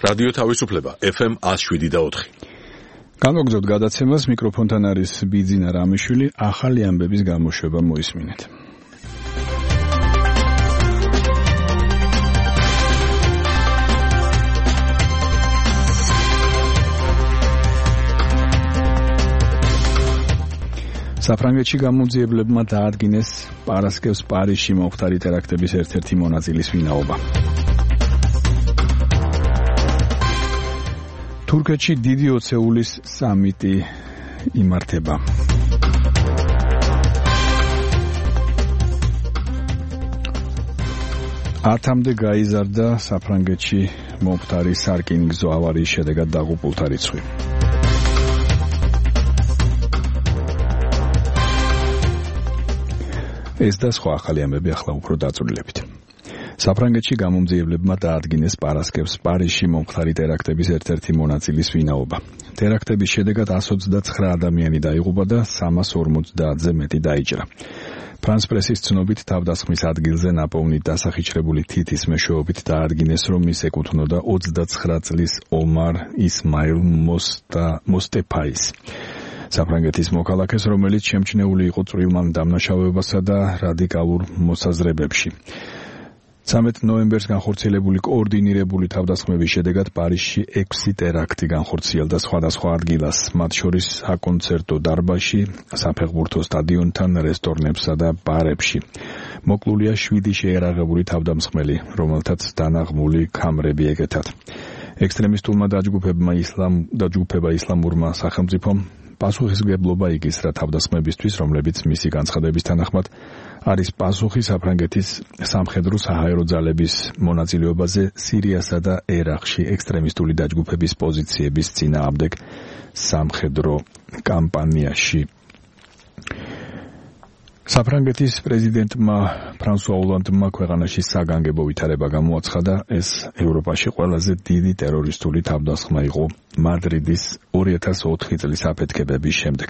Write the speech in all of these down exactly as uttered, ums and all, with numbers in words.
რადიო თავისუფლება ეფ ემ one oh seven point four. განვაგრძობთ გადაცემას, მიკროფონთან არის ბიძინა რამიშვილი, ახალი ამბების გამოშვება მოისმინეთ. საფრანგეთში გამოძიებლებმა დაადგინეს პარასკევს პარიზში მომხდარი ტერაქტების ერთ-ერთი მონაწილის ვინაობა. თურქეთში დიდი ოცეულის სამიტი იმართება. ათამდე გაიზარდა საფრანგეთში მომხდარი სარკინიგზო ავარიის შედეგად დაღუპულთა რიცხვი. ეს და სხვა ახალი ამბები ახლა უფრო დაწვრილებით. საფრანგეთში გამომძიებლებმა დაადგინეს პარასკევს პარიზში მომხდარი ტერაქტების ერთ-ერთი მონაწილის ვინაობა. ტერაქტების შედეგად one hundred twenty-nine ადამიანი დაიღუპა და three hundred forty-ზე მეტი დაიჭრა. ფრანს პრესის ცნობით თავდასხმის ადგილზე ნაპოვნი დასახიჩრებული თითის მეშვეობით დაადგინეს, რომ ის ეკუთვნოდა twenty-nine წლის ომარ ისმაილ მოსტეფაის. საფრანგეთის მოქალაქეს, რომელიც შემჩნეული იყო წვრილმან დამნაშავეებასა და რადიკალურ მოსაზრებებში. ცამეტ ნოემბერს განხორციელებული კოორდინირებული თავდასხმების შედეგად პარიზში έξი ტერაქტი განხორციელდა სხვადასხვა ადგილას, მათ შორის საკონცერტო დარბაზში, საფეხბურთო სტადიონთან, რესტორნებსა და ბარებში. მოკლულია შვიდი შეერაღებული თავდამსხმელი, რომელთაც დანაღმული ქამრები ეკეთათ. ექსტრემისტულმა დაჯგუფებმა ისლამ დაჯგუფება ისლამურმა სახელმწიფომ პასუხისმგებლობა იგისრა თავდასხმებისთვის, რომლებიც მისი განცხადების თანახმად არის პასუხი საფრანგეთის სამხედრო საჰაერო ძალების მონაწილეობაზე სირიასა და ერაყში ექსტრემისტული დაჯგუფების პოზიციების წინააღმდეგ სამხედრო კამპანიაში. საფრანგეთის პრეზიდენტმა ფრანსუა ოლანდმა ქვეყანაში საგანგებო ვითარება გამოაცხადა. ეს ევროპაში ყველაზე დიდი ტერორისტული თავდასხმა იყო მადრიდის two thousand four წლის აფეთქებების შემდეგ.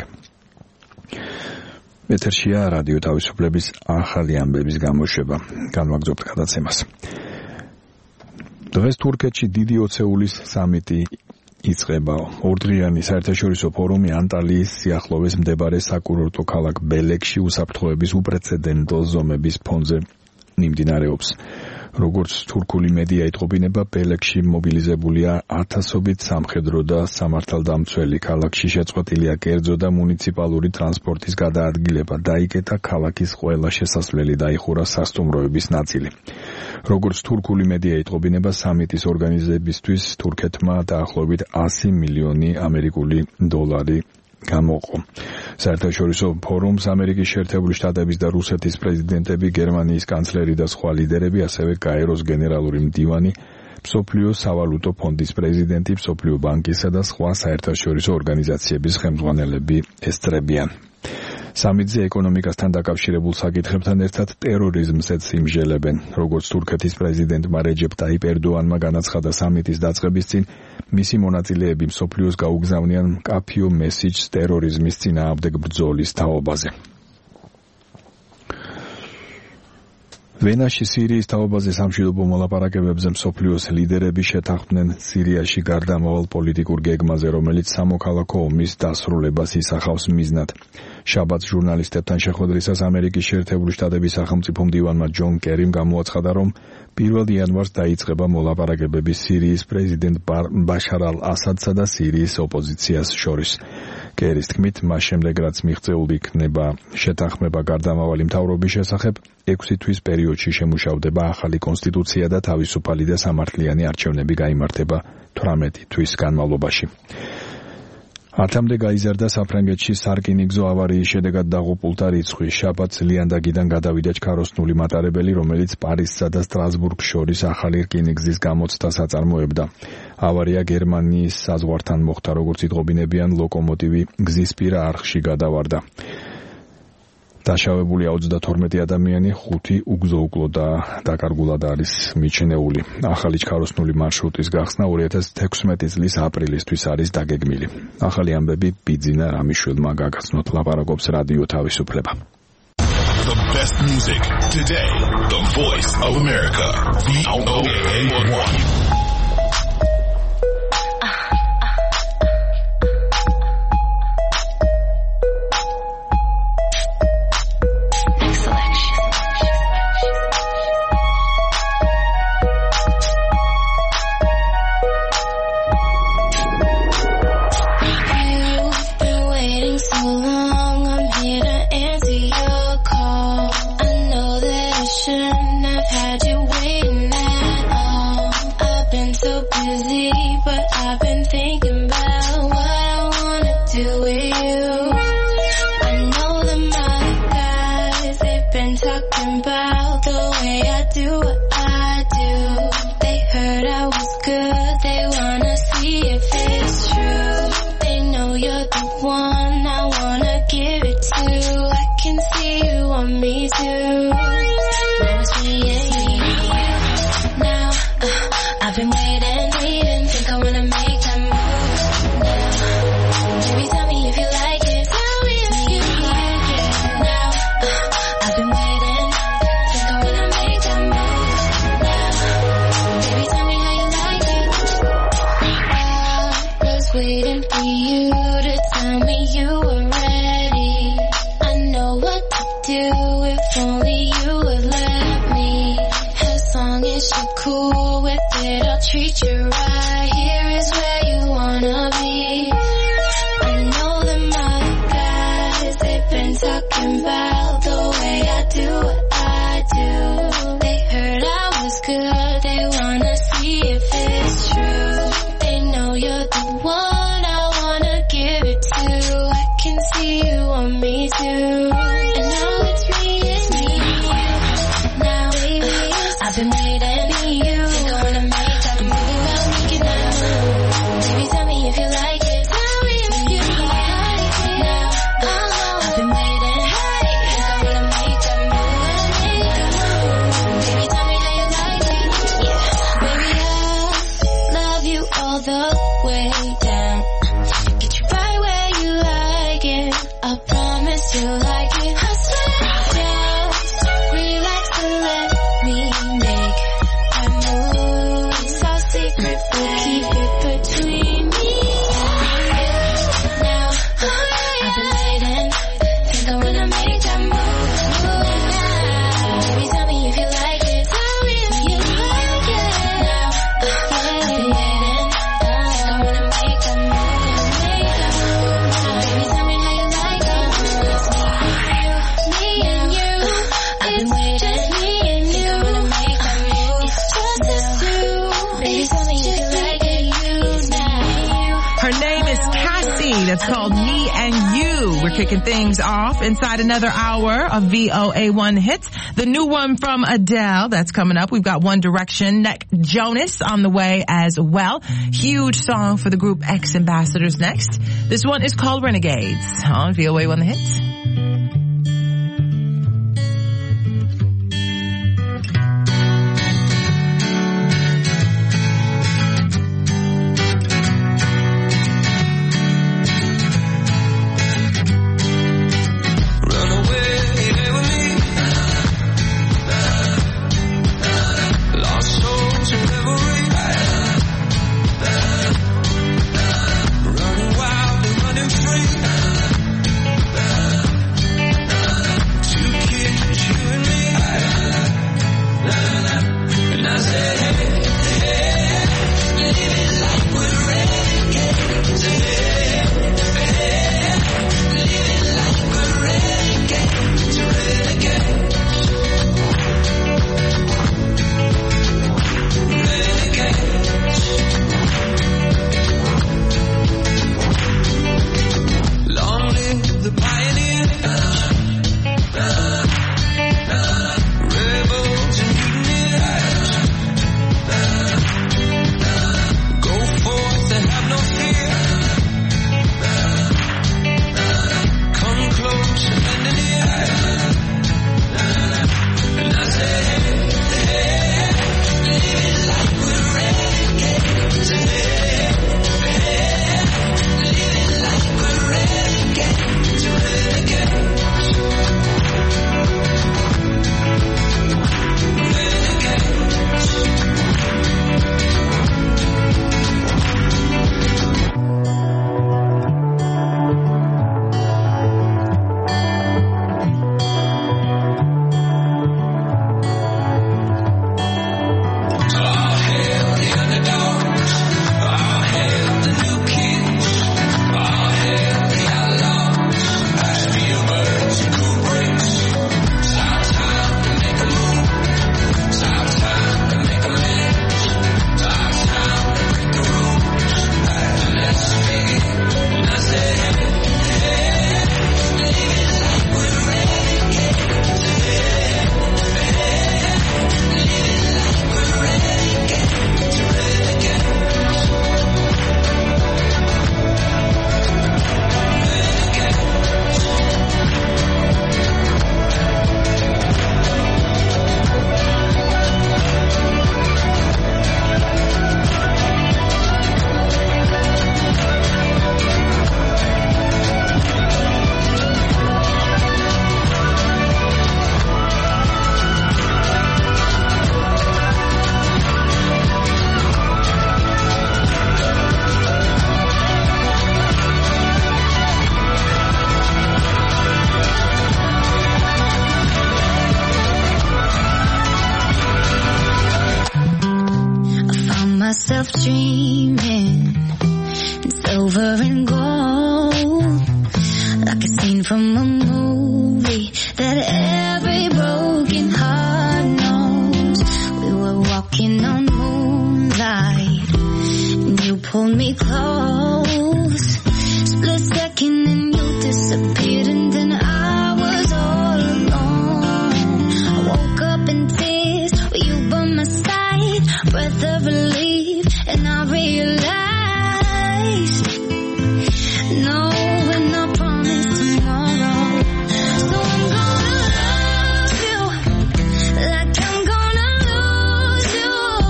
ეთერშია რადიო თავისუფლების ახალი ამბების გამოშვება. განვაგრძობთ გადაცემას. დღეს თურქეთში დიდი ოცეულის სამიტი იწყება. ორდღიანი საერთაშორისო ფორუმი ანტალიის სიახლოვეს მდებარე საკურორტო ქალაქ ბელეკში უსაფრთხოების უპრეცედენტო ზომების ფონზე მიმდინარეობს. როგორც თურქული მედია იტყობინება, ბელეკში მობილიზებულია ათასობით სამხედრო და სამართალდამცველი. ქალაქში შეწყვეტილია კერძო და მუნიციპალური ტრანსპორტის გადაადგილება. დაიკეტა ქალაქის ყველა შესასვლელი, დაიხურა სასტუმროების ნაწილი. როგორც თურქული მედია იტყობინება, სამიტის ორგანიზებისთვის თურქეთმა დაახლოებით one hundred მილიონი ამერიკული დოლარი გამოყო. საერთაშორისო ფორუმს ამერიკის შეერთებული შტატების და რუსეთის პრეზიდენტები, გერმანიის კანცლერი და სხვა ლიდერები, ასევე გაეროს გენერალური მდივანი, მსოფლიო სავალუტო ფონდის პრეზიდენტი, მსოფლიო ბანკისა და სხვა საერთაშორისო ორგანიზაციების ხელმძღვანელები ესწრებიან. სამიტზე ეკონომიკასთან დაკავშირებულ საკითხებთან ერთად ტერორიზმსაც იმჟელებენ. როგორც თურქეთის პრეზიდენტმა რეჯეპ ტაიპ ერდოანმა განაცხადა სამიტის დაწყების წინ, მისი მონაწილეები მსოფლიოს გაუგზავნიან მკაფიო მესიჯს ტერორიზმის წინააღმდეგ ბრძოლის თაობაზე. ვენაში სირიის თაობაზე სამშვიდობო მოლაპარაკებებზე მსოფლიოს ლიდერები შეთანხმდნენ სირიაში გარდამავალ პოლიტიკურ გეგმაზე, რომელიც სამოქალაქო ომის დასრულებას ისახავს მიზნად. შაბათს ჟურნალისტებთან შეხვედრისას ამერიკის შეერთებული შტატების სახელმწიფო მდივანმა ჯონ კერიმ გამოაცხადა, რომ პირველ იანვარს დაიწყება მოლაპარაკებები სირიის პრეზიდენტ ბაშარ ალ-ასადსა და სირიის ოპოზიციას შორის. კერის თქმით, მას შემდეგ რაც მიღწეული იქნება შეთანხმება გარდამავალი მთავრობის შესახებ, ექვსი თვის პერიოდში შემუშავდება ახალი კონსტიტუცია და თავისუფალი და სამართლიანი არჩევნები გაიმართება თვრამეტი თვის განმავლობაში. ათამდე გაიზარდა საფრანგეთში სარკინიგზო ავარიის შედეგად დაღუპულთა რიცხვი. შაბათს ლიანდაგიდან გადავიდა ჩქაროსნული მატარებელი, რომელიც პარიზსა და სტრასბურგს შორის ახალი რკინიგზის გამოცდას აწარმოებდა. ავარია გერმანიის საზღვართან მოხდა, როგორც იტყობინებიან, ლოკომოტივი გზისპირა არხში გადავარდა. დაშავებულია ოცდათორმეტი ადამიანი, ხუთი უგზო-უკლო და დაკარგულად არის მიჩნეული. ახალი ჩქაროსნული მარშრუტის გახსნა two thousand sixteen წლის აპრილისთვის არის დაგეგმილი. ახალი ამბები ბიძინა რამიშვილმა გაგაცნოთ, ლაპარაკობს რადიო თავისუფლება. The best music today. The voice of America. V O A one. been talking about the way I do what I do. They heard I was good, they wanna see if it's true. They know you're the one I wanna give it to. I can see you want me too. Now it's me and you. Now, uh, I've been waiting, waiting, think I wanna make that move now. Baby, tell me if you like it. Tell me if you like it. Now, uh, I've been waiting, think I wanna make that move now. Baby, tell me how you like it. I was waiting for you to tell me you were ready. I know what to do if only you would let me. As long as you're cool with it, I'll treat you right. Here is where you wanna be. I know them other guys, they've been talking about the way I do what I do. They heard I was good, they wanna see if it's true. They know you're the one I wanna give it to. I can see you want me too. And now it's me, it's me. Now, uh, I've been waiting for you. Think I wanna make that move. I'll make it now. Baby, tell me if you like it. Tell me if you like it. Now, uh, I've been waiting. Think I wanna make that move. Baby, tell me how you like it. Yeah, baby, I love you all the way down. Get you right where you like it. I promise you like it. I swear, just relax and let me make that move. It's our secret, we'll keep it between me and you. Now, I've been waiting, think I wanna make that move. Move now. Baby, tell me if you like it. Tell me if you like it. Now, I've been waiting, think I wanna make that move. Make that move now. Baby, tell me how you like it. It's me and you, me and you. I've been waiting, me and you. I wanna make that move. It's just us two. Baby, tell me if you like it. You now. Her name is Cassie. That's called Me and You. We're kicking things off inside another hour of V O A one Hits. The new one from Adele, that's coming up. We've got One Direction, Nick Jonas on the way as well. Huge song for the group X Ambassadors next. This one is called Renegades on V O A one The Hits. Run away with me. Lost souls in revelry. Running wild and running free. myself dreaming in silver and gold, like a scene from a movie that every broken heart knows. We were walking on moonlight and you pulled me close. Split second and you disappeared, and then I was all alone. I woke up in tears with you by my side, breath of relief, and I realized no, we're not promised tomorrow. So I'm gonna love you like I'm gonna lose you.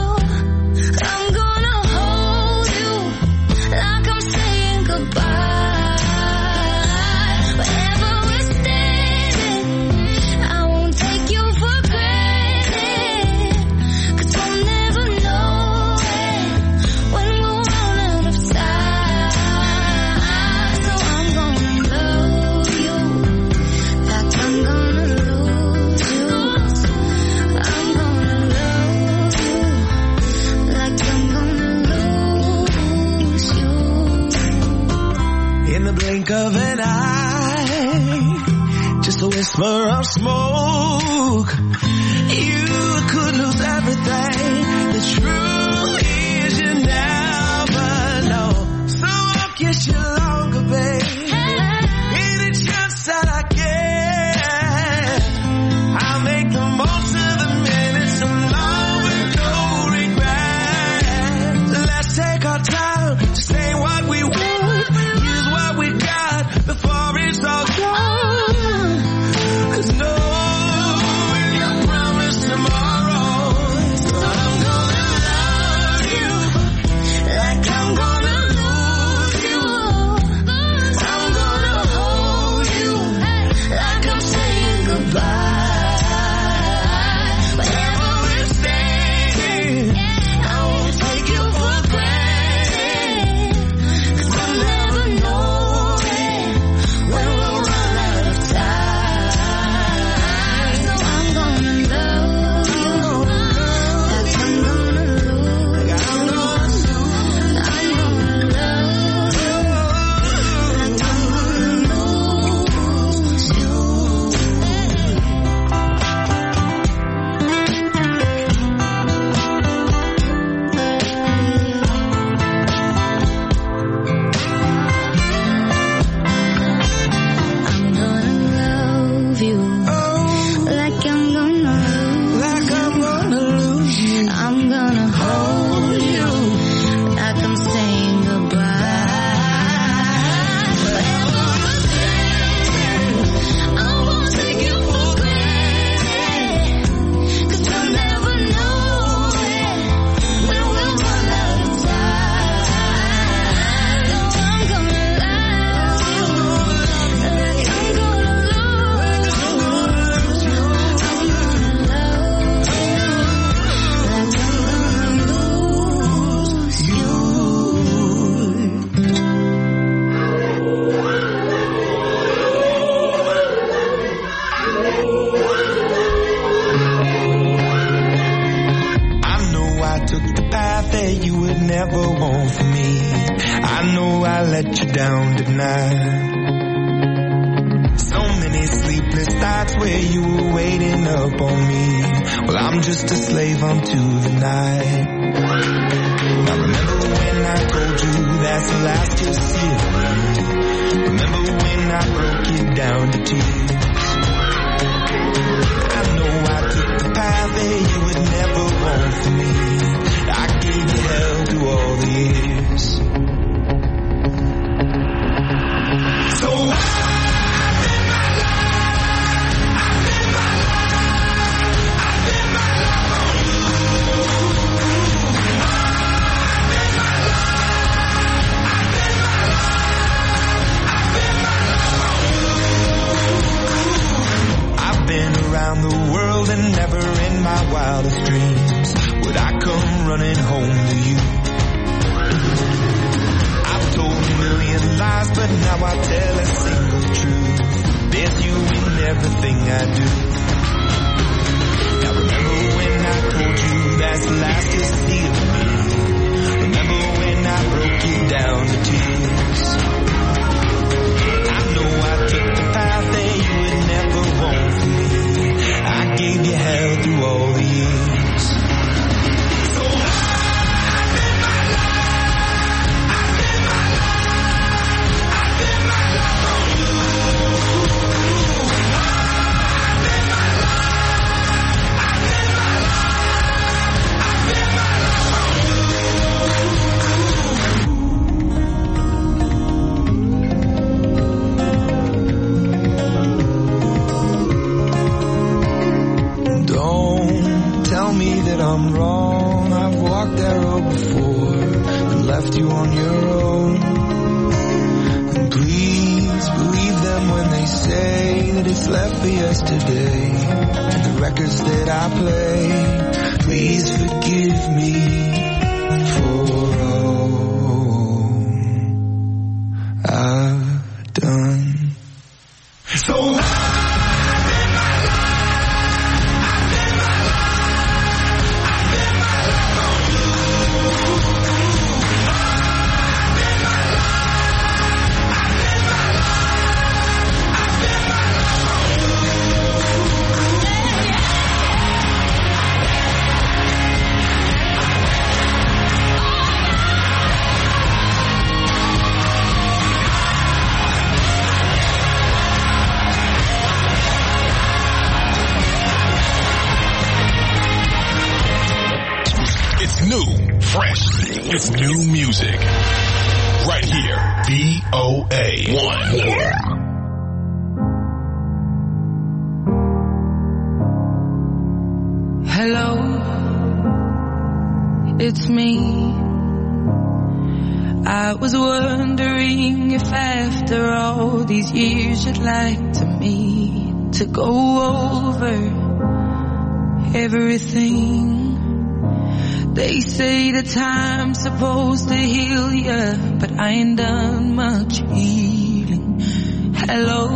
I'm gonna hold you like I'm saying goodbye. Wherever we're standing, I won't take you for granted, 'cause we'll never know it when we'll run out of time. So I'm gonna love you like I'm gonna lose you. I'm gonna love you like I'm gonna lose you. In the blink of an eye, just a whisper of smoke, you could lose everything. The truth is you never know. So I'll kiss you longer, babe. Any chance that I get, I'll make the most of the minutes alone with no regret. Let's take our time to say what we want, use what we got before it's all gone. 'Cause no, we don't promise tomorrow. So I'm gonna love you like I'm gonna lose you. I'm gonna hold you like I'm saying goodbye. Wherever we're standing, I won't take you for granted, 'cause we'll never know it when we'll run out of time. So I'm gonna love you like I'm gonna lose you. I'm gonna love you like I'm lose you. I'm gonna hold you like I'm saying goodbye. Wherever we're standing, I won't take you for granted, 'cause we'll never know it when we'll run out of time. So I'm gonna love you like I'm gonna lose you. I'm gonna love you like I'm gonna lose you. I know I took the path that you would never want for me. I know I let you down tonight. So many sleepless nights where you were waiting up on me. Well, I'm just a slave unto the night. Now remember when I told you that's the last you'll see of me. Remember when I broke you down to tears. I know I took the path that you would never want for me. I gave you hell through all the years. So I I've been around the world and never in my wildest dreams would I come running home to you. I've told a million lies, but now I tell a single truth. There's you in everything I do. Now remember when I told you that's the last you'll see of me. I broke you down to tears. I know I took the path that you would never want for me. I gave you hell through all the years. So I live my life, I live my life, I live my life on you. I live my life, I live my life, I live my life on you. Don't tell me that I'm wrong. I've walked that road before and left you on your own. And please believe them when they say that it's left for yesterday. And the records that I play, please forgive me for all I've done. So It's new music. Right here. V O A one. Hello, it's me. I was wondering if after all these years you'd like to meet to go over everything. They say the time's supposed to heal ya, but I ain't done much healing. Hello,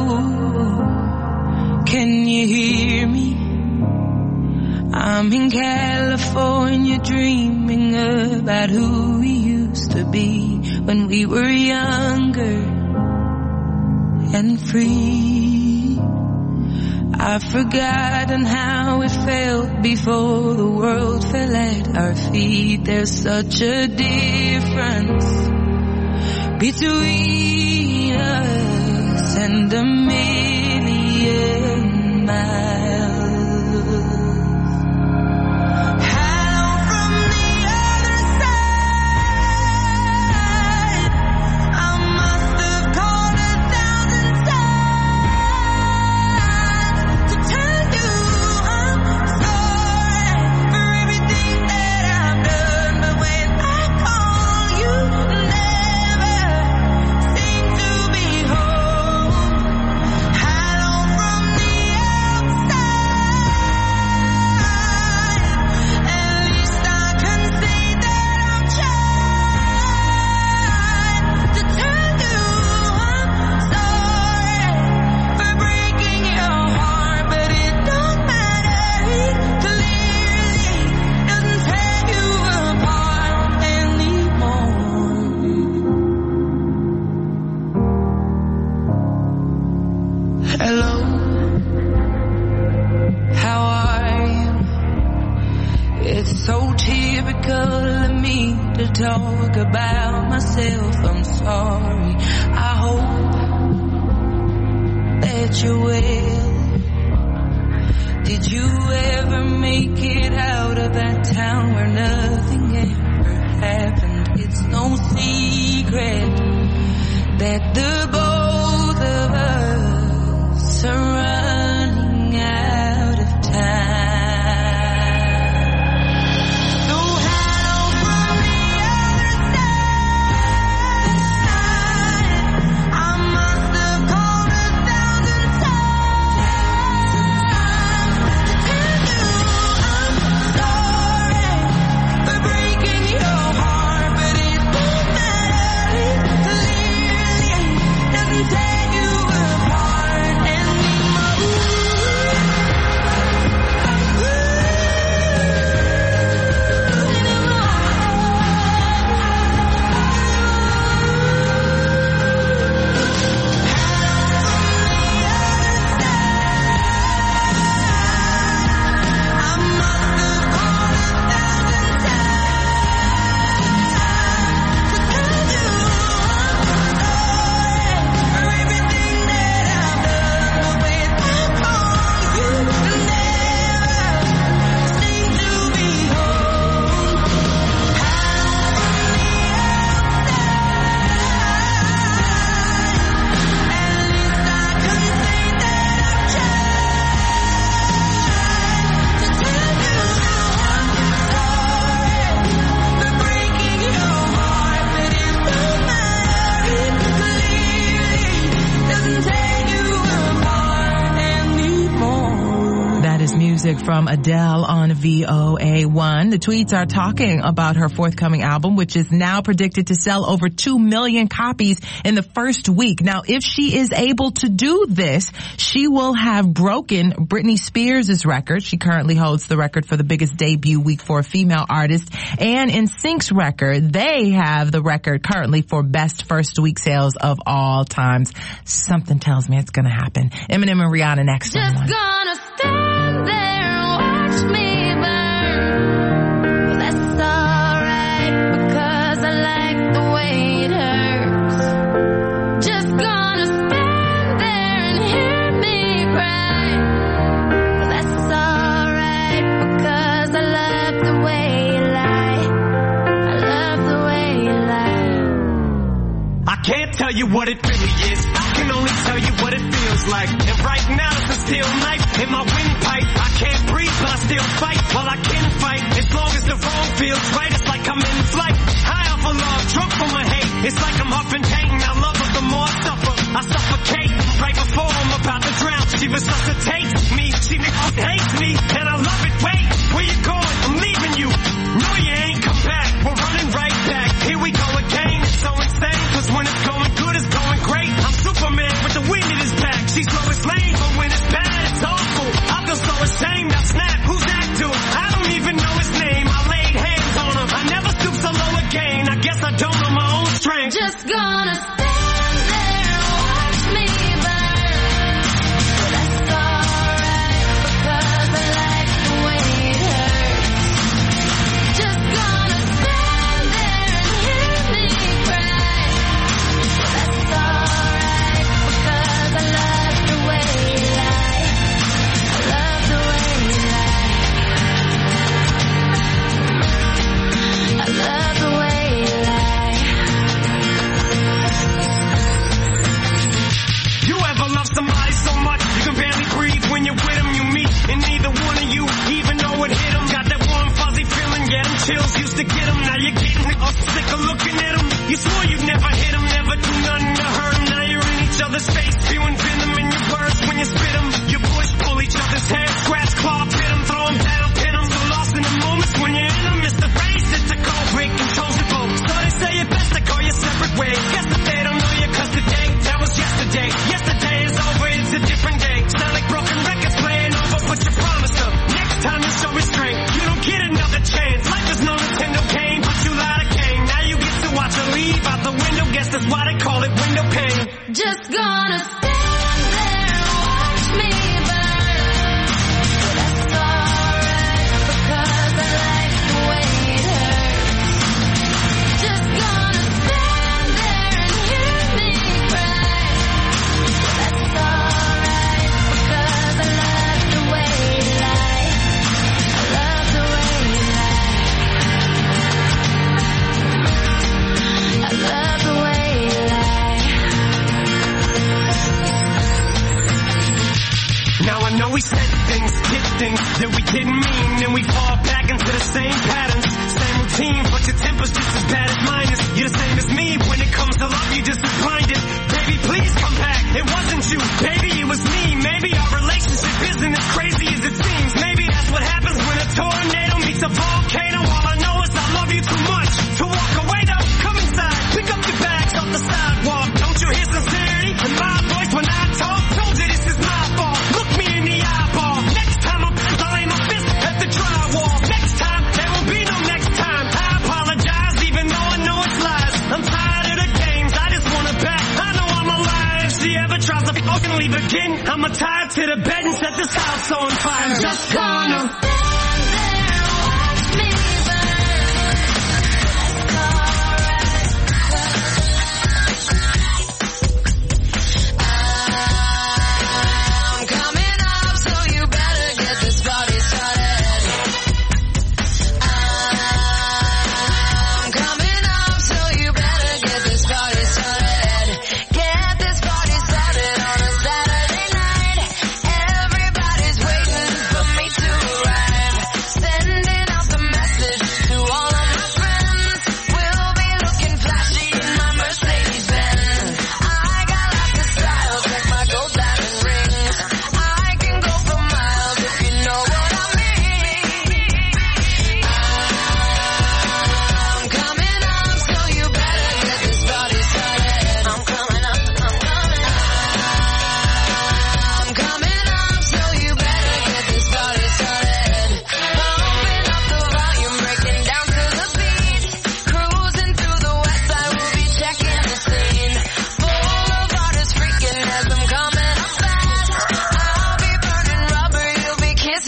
can you hear me? I'm in California dreaming about who we used to be when we were younger and free. I've forgotten how it felt before the world fell at our feet. There's such a difference between us and a million miles. Talk about myself, I'm sorry. I hope that you're well. Did you ever make it out of that town where nothing ever happened? It's no secret that the both of us are running out of time. Your heart, but it won't matter. Clearly music from Adele on V O A one. The tweets are talking about her forthcoming album, which is now predicted to sell over two million copies in the first week. Now, if she is able to do this, she will have broken Britney Spears' record. She currently holds the record for the biggest debut week for a female artist. And in Sync's record, they have the record currently for best first week sales of all times. Something tells me it's going to happen. Eminem and Rihanna next. Just on gonna stand there and watch me burn. Well, that's alright because I like the way it hurts. Just gonna stand there and hear me cry. Well, that's alright because I love the way you lie. I love the way you lie. I can't tell you what it really is. I can only tell you what it feels like. And right now it's a steel knife in my windpipe. I can't breathe, but I still fight. While I can fight, as long as the wrong feels right, it's like I'm in flight. High off of love, drunk from my hate. It's like I'm huffing pain. I love her, the more I suffer, I suffocate. Right before I'm about to drown, she resuscitates me. She hates me, and I love it. Wait, where you going? I'm leaving you. No, you ain't come back. We're running right back. Here we go again. It's so insane, cause when it's going good, it's going great. I'm Superman with the wind in his back. She's Lois Lane, but when it's bad, it's awful. I feel so ashamed. Now snap, who's that dude? I don't even know his name. I laid hands on him. I never stoop so low again. I guess I don't know my own strength. Just gonna stand there and watch me burn. Well, that's alright because I like the way it hurts. Just gonna stand there and hear me cry. Well, that's alright because I love the way you lie. I love the way you lie. I love the way you lie. You ever love somebody so much you can barely breathe when you're with them? You meet and neither one of you even know it hit them. Got that warm fuzzy feeling, yeah, them chills used to get them. Now you're getting all sick of looking at them. You swore you'd never hit them, never do nothing to hurt them. Now you're in each other's face, spewing venom in your words when you spit them. You push, pull each other's hair, scratch, claw, pit them, throw them down, pin them. So lost in the moments when you're in them. It's the face, it's a cold break, controls your boat. So they say it best to go your separate ways. Guess that they don't know you cause today, that was yesterday. Yesterday is over, it's a different day. Sound like broken records playing over, but you promised her. Next time you show restraint, you don't get another chance. Life is no Nintendo game, but you lied again. Now you get to watch her leave out the window. Guess that's why they call it window pane. Just gonna stand there and watch me burn. Well, that's alright because I like the way it hurts. Just gonna stand there and hear me cry. Well, that's alright because I love the way you lie. I love the way you lie. I love the way you lie. Now I know we said things, did things that we didn't mean, and we fall back into the same patterns, same routine, but your temper's just as bad as mine is. You're the same as me, when it comes to love, you just as blinded. Baby, please come back, it wasn't you, baby, it was me. Maybe our relationship isn't as crazy as it seems. Maybe that's what happens when a tornado meets a volcano. All I know is I love you too much to walk away though. Come inside, pick up your bags off the sidewalk. Don't you hear sincerity in my voice when I talk? Told you this is my fault. Look me in the eyeball. Next time I'm I'll aim my fist at the drywall. Next time there will be no next time. I apologize even though I know it's lies. I'm tired of the games. I just want her back. I know I'm alive. If she ever tries to fucking leave again, I'ma tie her to the bed and set this house on fire. Just gonna stand there and watch me burn. That's alright. I'm coming up, so you better get this party started. I'm coming up, so you better get this party started. Get this party started on a Saturday night. Everybody's waiting for me to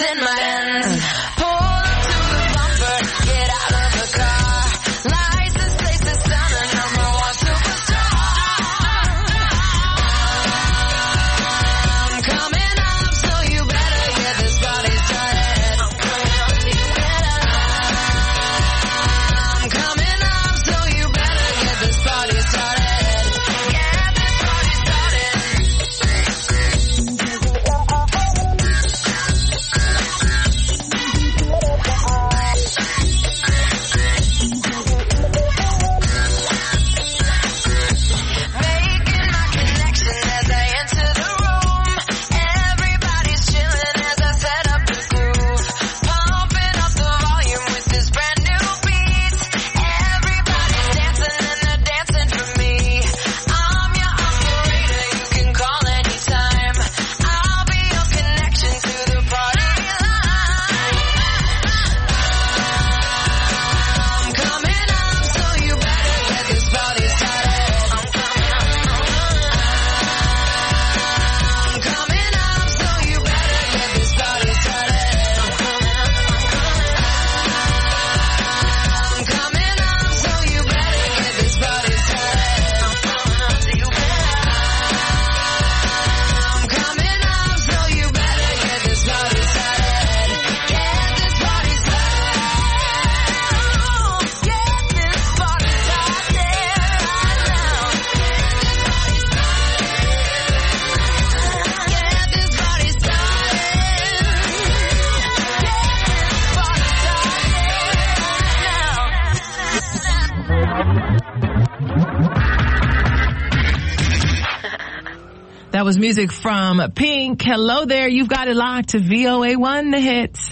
in my hands. Pull up to the bumper, get out of the car. License plates the sound of number one superstar. I'm coming up, so you better get this party started. I'm coming up, so you better. I'm coming up, so you better get this party started. Get this party started. Making my connection as I enter the room. Everybody's chilling as I set up the groove. Pumping up the volume with this brand new beat. Everybody's dancing and they're dancing for me. I'm your operator, you can call anytime. I'll be your connection to the party line. I'm coming up, so you better get this party started. I'm coming up. I'm coming up, so you better get this party started. I'm coming up. I'm coming up, so you better get this party started. I'm coming up, so you better. I'm coming up, so you better get this party started. Get this party started. Get this party started right now. Get this party started. That was music from Pink. Hello there. You've got it locked to V O A one, the hits.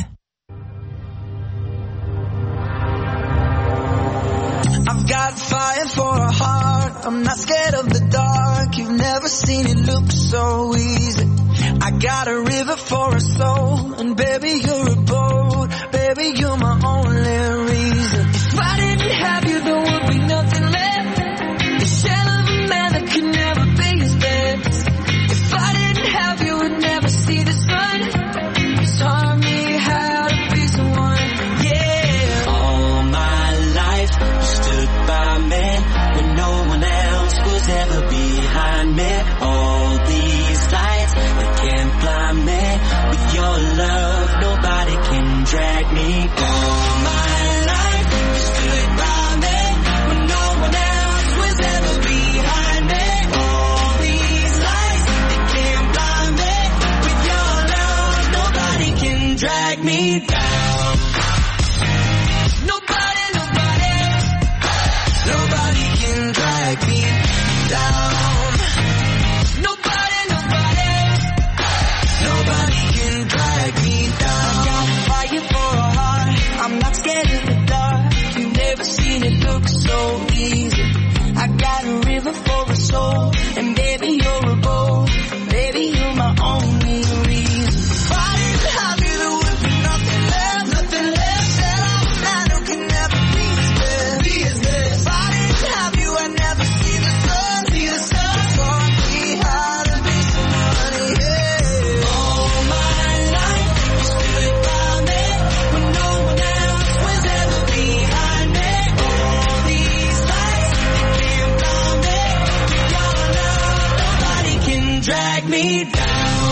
I've got fire for a heart. I'm not scared of the dark. You've never seen it look so easy. I got a river for a soul, and baby you're a boat. Baby you're my only reason. If I didn't have you, there would be nothing left. The shell of a man that could never be his best. If I didn't have you, would never see the sun. You taught me how to be someone. Yeah. All my life, you stood by me when no one else was ever behind me. All these lights, they can't blind me. With your love, nobody can drag me. All my life, you stood by me when no one else was ever behind me. All these lights, they can't blind me. With your love, nobody can drag me down. Nobody, nobody, nobody can drag me down. Nobody, nobody, nobody can drag me down. I got fire for a heart. I'm not scared of the dark. You've never seen it look so easy. I got a river for a soul, and baby you're a boat. Baby you're my only reason. If I didn't have you, there would be nothing left, nothing left. Said I'm a man who can never be his best. Be his best. If I didn't have you, I'd never see the sun, see the sun. Taught me how to be somebody. Yeah. All my life, you stood by me when no one else was ever behind me. All these lights, they can't blind me. With your love, nobody can drag me down.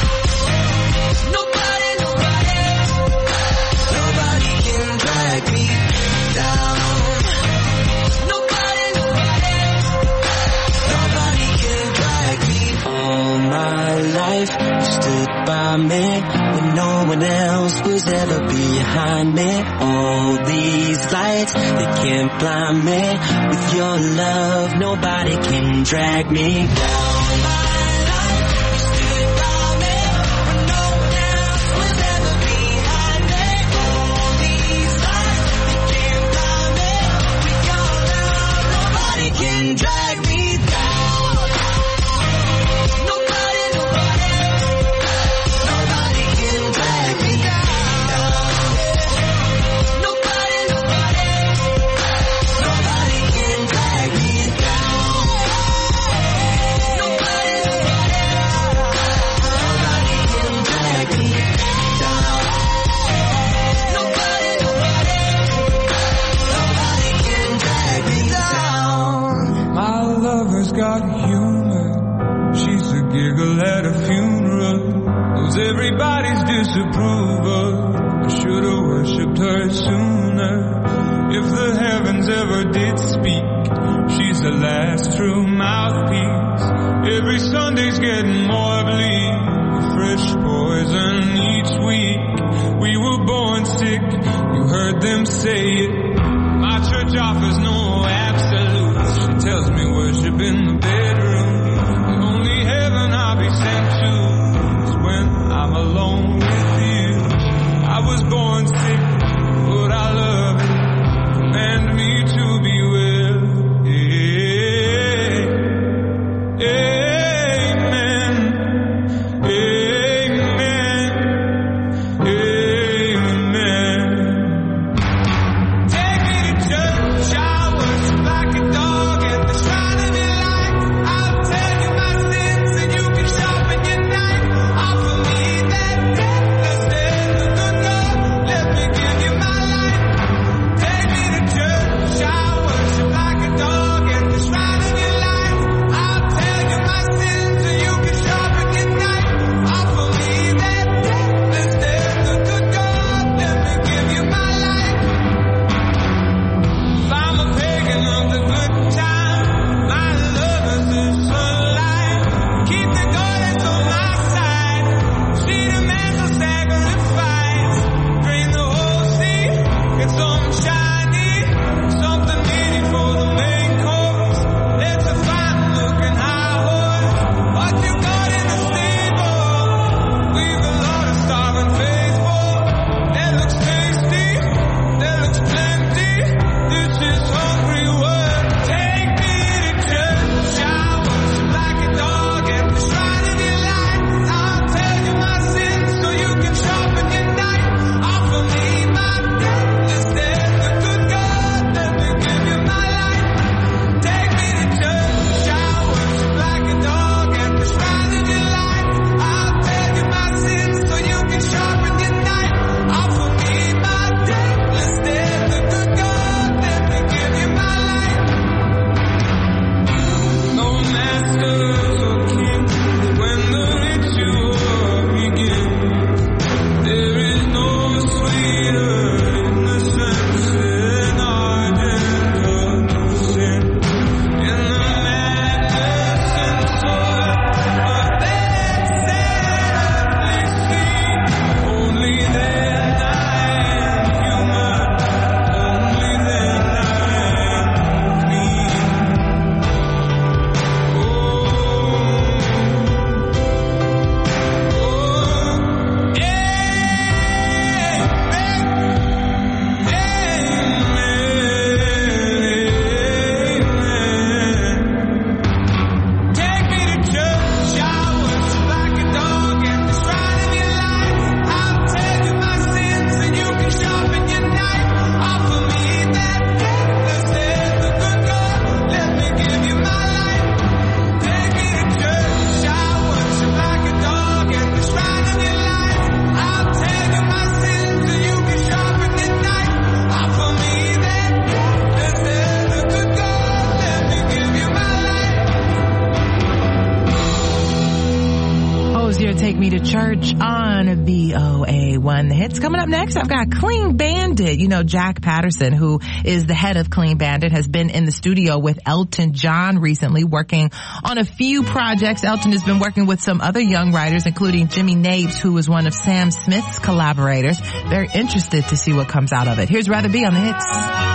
Nobody, nobody, nobody can drag me down. Nobody, nobody, nobody can drag me. All my life, you stood by me when no one else was ever behind me. All these lights, they can't blind me. With your love, nobody can drag me down. Can drag me down. Nobody, nobody, nobody can drag me down. Nobody, nobody, nobody can drag me down. disapproval. I should have worshipped her sooner. If the heavens ever did speak, she's the last true mouthpiece. Every Sunday's getting more bleak, fresh poison each week. We were born sick, you heard them say it. My church offers no absolutes. She tells me worship in the bedroom. The only heaven I'll be sent to is when I'm alone with you. I was born sick, but I love it. Command me to be well. Amen. Amen. Amen. Take me to church. I worship like a dog at the shrine of your light. I'll tell you my sins and you can sharpen your knife. Offer me that deathless death of the God. Let me give you my life. Take me to church. I worship like a dog at the shrine of your light. I'll tell you my sins and you can sharpen your knife. Offer me that deathless death of the God. Let me give you my life. If I'm a pagan of the good time, my love is the sunlight. Keep the goddess on my side. See the man's a sacrifice. Drain the whole sea. Get something shiny, something meaningful for the main course. Let's a fine looking high horse. What you got in the stable? We've a lot of starving faithful. That looks tasty, that looks plenty. This is hungry work. Take me to church. I worship like a dog at the shrine of your light. I'll tell you my sins so you can sharpen your knife. Offer me my deathless death, the good God. Let me give you my life. Take me to church. I worship like a dog at the shrine of your light. I'll tell you my sins so you can sharpen your knife. Offer me my deathless death, the good God. Let me give you my life. No masters or kings when the ritual begins. There is no sweeter innocence in our gentle sin. In the madness and soil of that sadly sea. Only then I am human. Only then I am clean. Oh, oh, amen. Take me to church. I worship like a dog at the shrine of your light. I'll tell you my sins and you can sharpen your knife. Offer me that deathless death, the good God. Let me give you my life. Take me to church. I worship like a dog at the shrine of your light. I'll tell you my sins and you can sharpen your knife. Offer me that deathless death, the good God. Let me give you my life. Hosier, Take Me to Church on V O A one Hits. Coming up next, I've got Clean Bandit. You know, Jack Patterson, who is the head of Clean Bandit, has been in the studio with Elton John recently, working on a few projects. Elton has been working with some other young writers, including Jimmy Nabes, who was one of Sam Smith's collaborators. Very interested to see what comes out of it. Here's Rather Be on the Hits.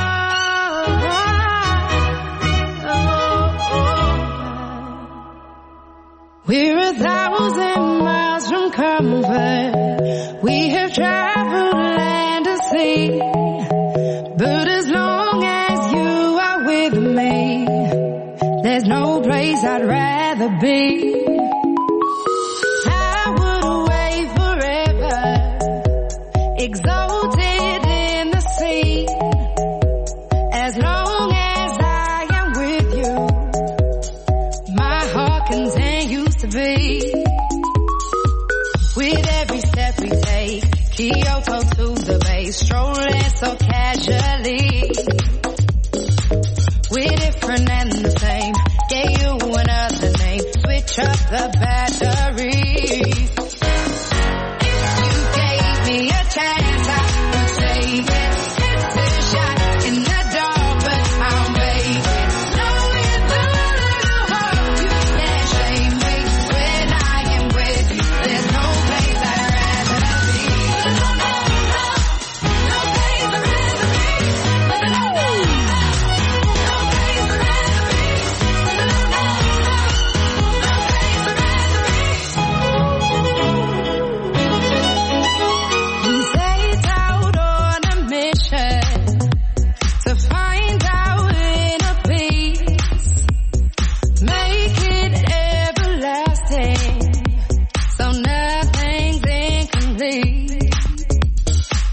We're a thousand miles from comfort. We have traveled land and sea. But as long as you are with me, there's no place I'd rather be. I would away forever, exalted in the sea. As long as I am with you, my heart continues to beat. With every step we take, Kyoto to the bay, strolling so casually. We're different and the same, gave you another name, switch up the batteries. You gave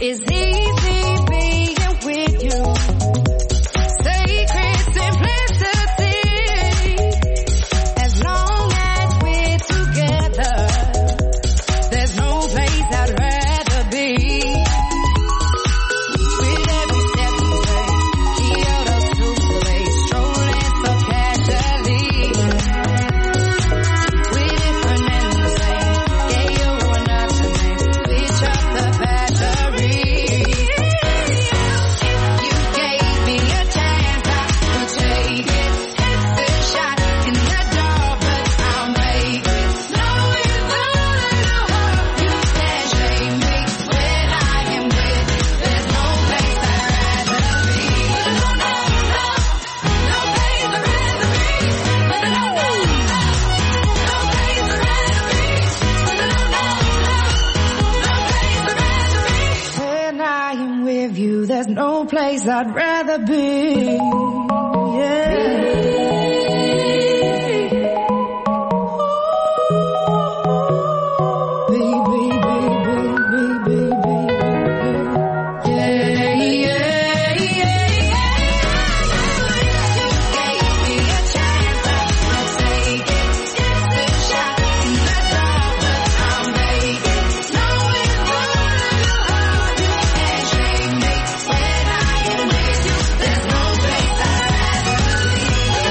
It's easy being with you. Sacred simplicity. As long as we're together, there's no place I'd rather be. With every step you take, Kyoto to place, strolling so casually. We're different and the same. Yeah, you were not the name. Switch up the battery. You gave me a chance, I would take it. It's a shot in the dark, but I'll make it. Knowing that I hope you can shame me when I am with you. There's no place I'd rather be. No, no, no, no place I'd rather be. No, no, no, no, no place I'd rather be. No, no, no, no, no place I'd rather be. When I am with you, there's no place I'd rather be. There's no place I'd rather be.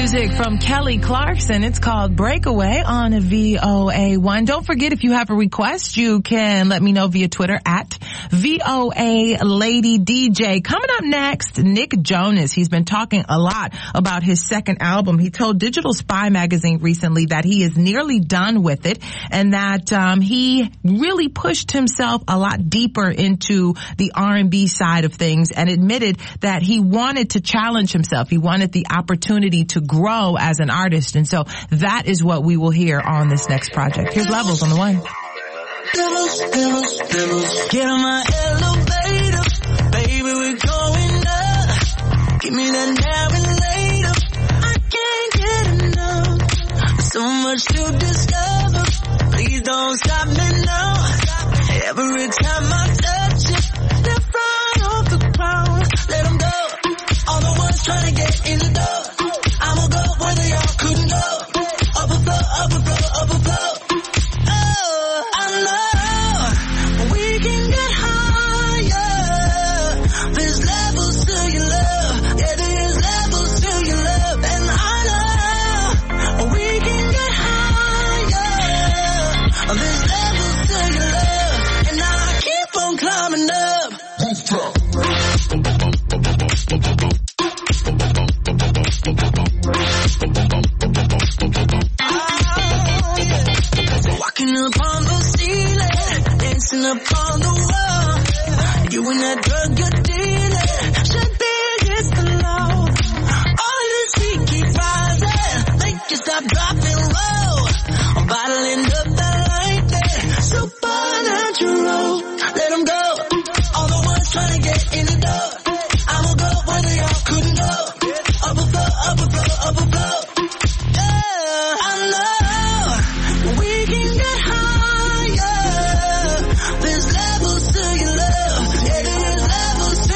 music from Kelly Clarkson. It's called Breakaway on V O A one. Don't forget, if you have a request, you can let me know via Twitter at V O A Lady D J. Coming up next, Nick Jonas. He's been talking a lot about his second album. He told Digital Spy magazine recently that he is nearly done with it and that um, he really pushed himself a lot deeper into the R and B side of things and admitted that he wanted to challenge himself. He wanted the opportunity to grow as an artist. And so that is what we will hear on this next project. Here's Levels on the one. Levels, levels, levels. Get on my elevator. Baby, we're going up. Give me that now and later. I can't get enough. There's so much to discover. Please don't stop me now. Every time I touch it, they're right off the ground. Let them go. All the ones trying to get in the door. I'ma go where they all couldn't go. Up a floor, up a floor, up a floor. Oh, I know we can get higher. There's levels to your love. Yeah, there's levels to your love. And I know we can get higher. There's levels to your love. And I keep on climbing up. Walking upon the ceiling, dancing upon the wall. You and that drug you're dealing should be against the law. All this heat keep rising, make you stop, drop, and roll. I'm bottling up that light there, supernatural. Let them go, all the ones trying to get in the door. I'ma go where they all couldn't go. Up a floor, up a floor, up a floor. Yeah, I know we can get higher. There's levels to your love. Yeah, there's levels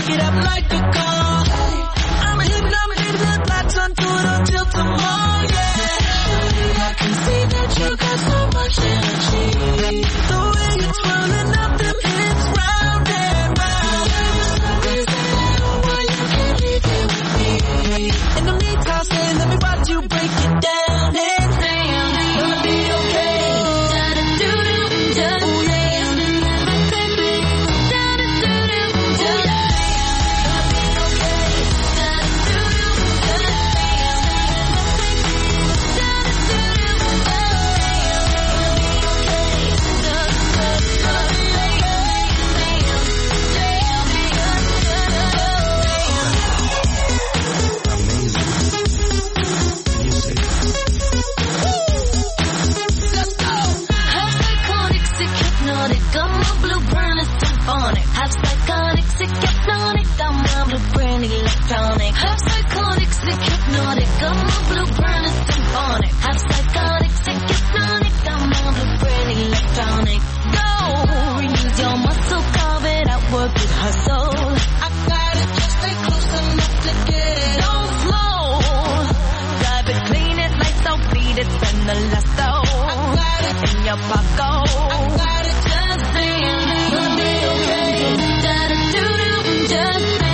pick it up like a call. I'm a hit, I'm a hit, hit, lights on, do it until tomorrow, yeah. I can see that you got so much energy. The way you're twirling up them hips round and round. There's no reason I don't know why you can't leave here with me. In the meantime, say, let me watch you break it down. And damn, gonna be okay. Electronic, half psychotic, sick hypnotic, I'm a blueprint, it's symphonic. Half psychotic, sick hypnotic, I'm a blueprint, electronic. Go, reuse your muscle, carve it out, work it, hustle. I got it, just stay close enough to get it on slow. Drive it, clean it, lights out, beat it, spend the last dough. I got it in your pocket. I got it, just dance, gonna be okay. Da-da-do-do, just dance.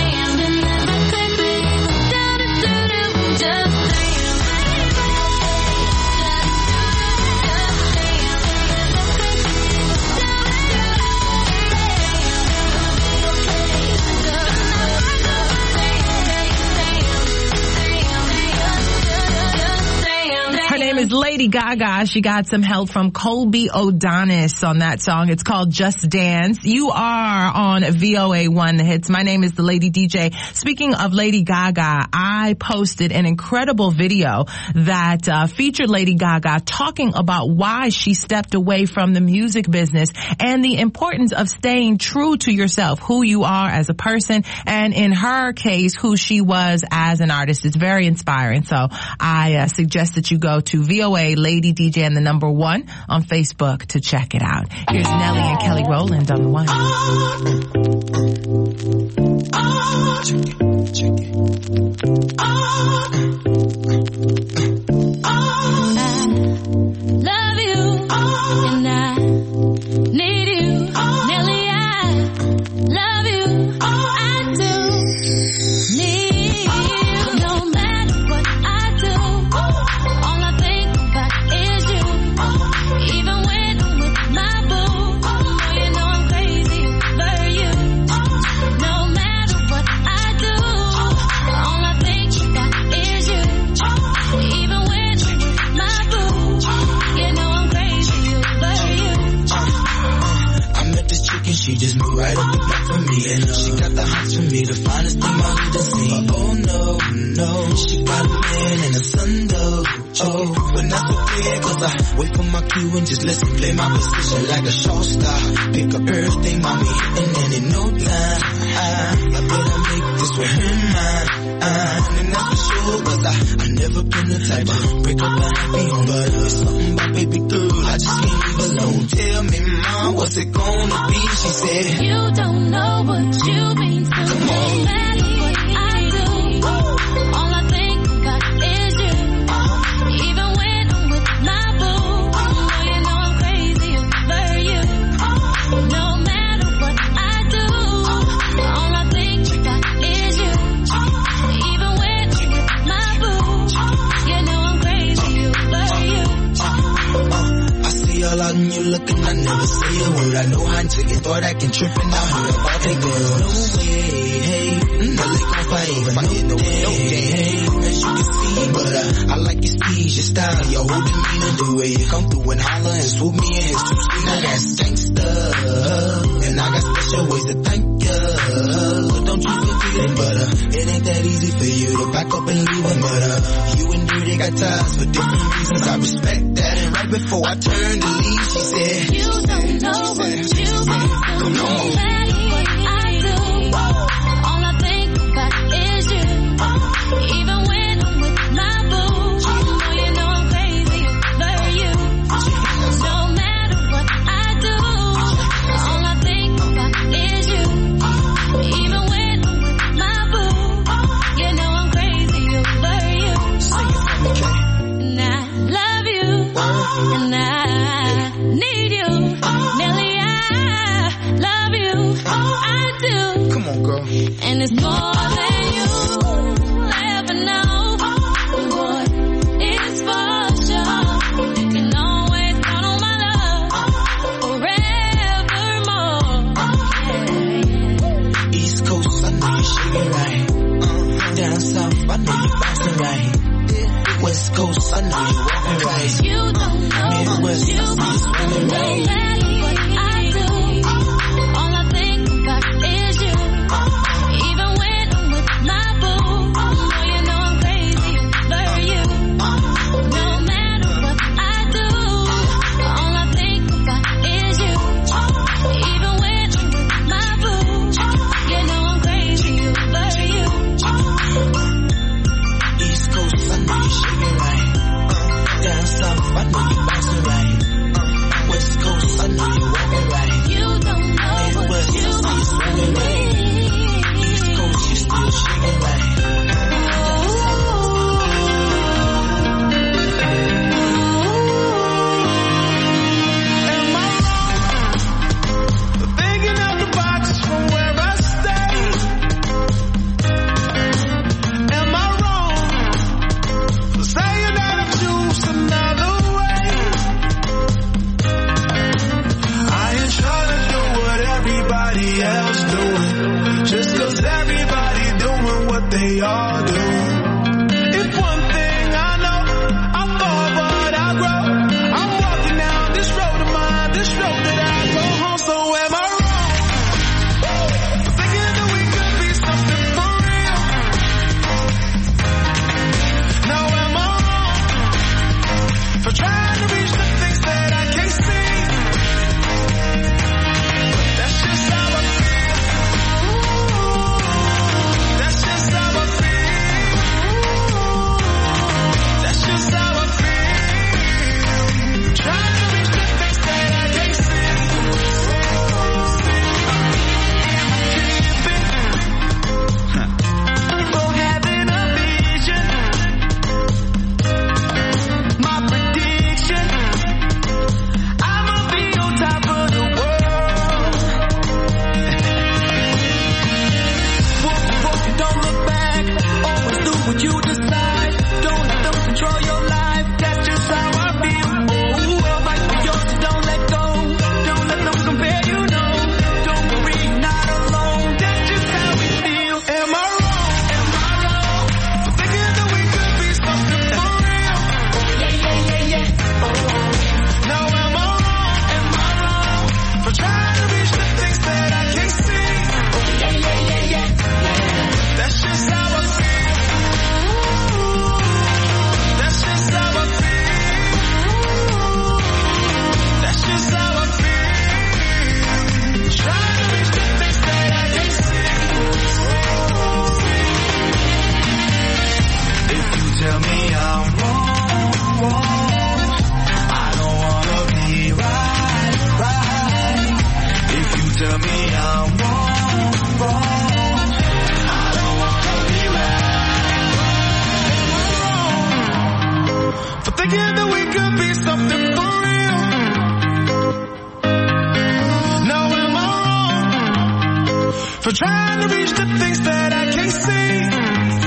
Is Lady Gaga. She got some help from Colby O'Donis on that song. It's called Just Dance. You are on V O A one The Hits. My name is the Lady D J. Speaking of Lady Gaga, I posted an incredible video that uh, featured Lady Gaga talking about why she stepped away from the music business and the importance of staying true to yourself, who you are as a person, and in her case, who she was as an artist. It's very inspiring. So I uh, suggest that you go to V O A Lady D J and the number one on Facebook to check it out. Here's Nelly and Kelly Rowland on the one. Love you, and I need you. Nelly, I love you. I do need you. No matter what I do, all I think about is you. Even when I'm with my boo, oh, you know I'm crazy for you. No matter what I do, all I think about is you. Even when I'm with my boo, you know I'm crazy for you. I met this chick and she just moved right up the block for me. And she got the hots for me, the finest thing I hood has seen. But oh no, no, she got a man and a son though. Oh, but not so clear, cause I wait for my cue and just listen, play my position like a show star. Pick up everything, mommy, and then in no time, I, I better make this with her mine. Uh, and that's for sure, cause I, I never been the type to break up a happy home. But it's something about baby girl, I just can't leave alone. Tell me, mom, what's it gonna be? She said, you don't know what you mean to me. No matter what I do, all I think about is you. Even when I'm with my boo, you know I'm crazy for you. No matter what I do, all I think about is you. Even when I'm with my boo, you know I'm crazy for you. I see all out and you looking, I never say a word. I know how to get thought I can trip and I heard about that girl. No way, hey, no lick on fight if I hit the window, hey, as you can see, but uh, I like your speed, your style, your whole demeanor, the way you come through and holler and swoop me in his two seat. Now that's gangsta, and I got special ways to thank ya. Don't you forget it, but uh, it ain't that easy for you to back up and leave him. But uh, you and Dirty got ties for different reasons. I respect that, and right before I turned to leave, she said, you don't know what you mean to me. No matter what I do, all I think about is you. Even when I'm with my boo, you know I'm crazy for you. No matter what I do, all I think about is you. Even when I'm with And it's more than you ever know. Boy, it's for sure. You can always count on my love forevermore. Yeah. East Coast, I know you shaking right. Uh, down south, I know you bouncing right. West Coast, I know you walking right. You don't know Midwest, you I see you spinning no right. matter what I do, all I think about is you. Even when I'm with my boo, oh, you know I'm crazy over you. No matter what I do, all I think about is you. Even when I'm with my boo, you know I'm crazy over you. East Coast, I know you shaking right. Uh, down south, I know you bouncing right. Uh, West Coast, I know you walking right. You don't know what Midwest, you I see you spinning right. East Coast, you still shaking right. Am I wrong for thinking out the box from where I stay? Am I wrong for saying that I choose another way? I ain't trying to do what everybody else doing, just 'cause everybody doing what they all do. If one thing I know, I fall but I grow. I'm walking down this road of mine, this road that I go home. So am I wrong for thinking that we could be something for real? Now am I wrong for trying to reach the things that I can't see? That's just how I feel. That's just how I feel. That's just how I feel. Trying to reach the things that I can't see. For having a vision, my prediction, I'ma be on top of the world. Whoop, whoop, don't look back, always do what you decide. Don't let them control your life, that's just how I feel. Oh, fight for yours, don't let go. Don't let them compare you, no. Don't worry, you're not alone, that's just how we feel. Am I wrong? Am I wrong for thinking that we could be something for real? Yeah, yeah, yeah, yeah. Oh. Now am I wrong? Am I wrong for trying to reach the things that I can't see? Yeah, yeah, yeah, yeah. That's just how I feel. That's just how I feel. That's just how I feel. Trying to reach the things that I can't see. If you tell me I'm wrong, wrong, I don't wanna be right, right. If you tell me I'm wrong, wrong, I don't wanna be right, right. For thinking that we could be something for real. Now am I wrong for trying to reach the things that I can't see?